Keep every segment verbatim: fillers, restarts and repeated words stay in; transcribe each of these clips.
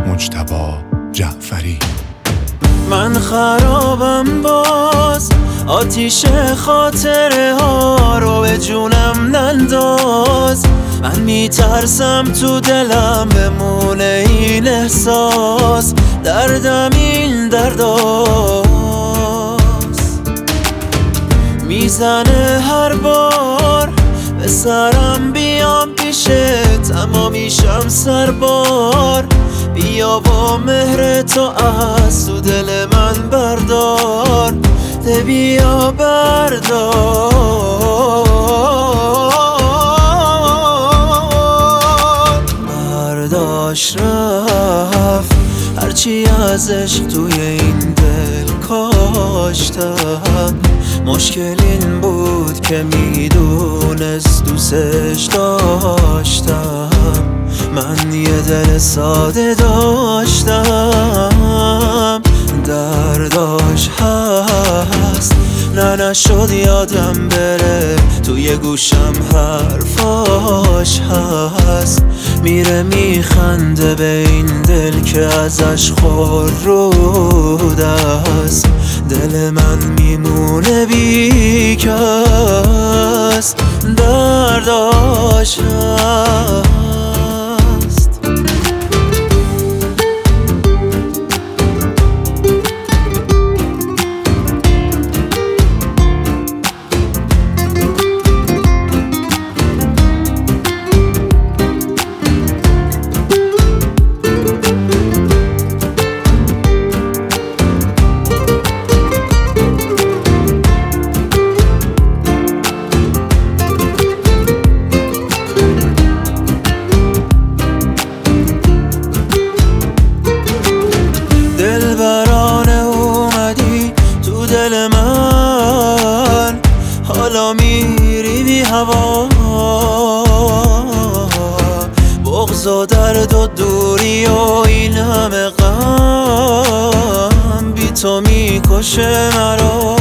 مجتبی جعفری. من خرابم باز، آتیش خاطره ها رو به جونم ننداز. من میترسم تو دلم بمونه این احساس، دردم این درداست. میزنه هر بار به سرم بیام پیشت، اما میشم سربار. بیا با مهر تو از تو دل من بردار، ده بیا بردار. برداشت رفت هرچی از عشق توی این دل کاشتم. مشکل این بود که میدونست دوستش داشتم. من یه دل ساده داشتم، درداش هست نه نشد یادم بره، توی گوشم حرفاش هست. میره میخنده به این دل که ازش خورد است. دل من میمونه بی کس، درداش هست. دلبرانه اومدی تو دل من، حالا میری بی هوا. بغض و درد و دوری و این همه غم بی تو میکشه مرا.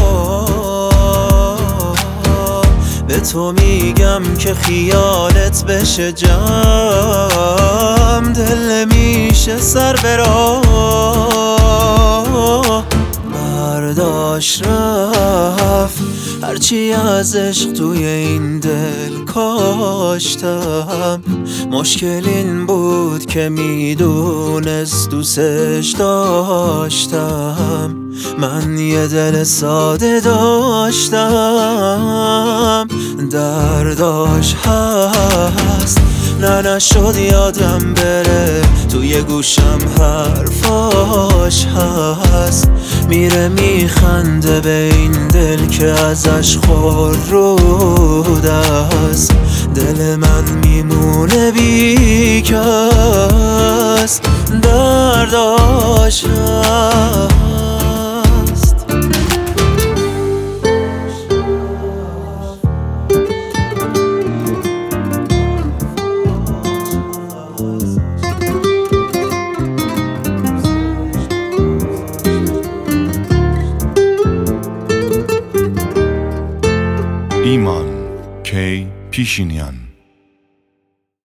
به تو میگم که خیالت بشه جمع، دل میشه سر برا. برداشت رفت هرچی از عشق توی این دل کاشتم. مشکل این بود که میدونست دوستش داشتم. من یه دل ساده داشتم، درداش هست نه نشد یادم بره، توی گوشم حرفاش هست. میره میخنده به این دل که ازش خورد است. دل من میمونه بی کس، درداش هست. ایمان کی پیشینیان.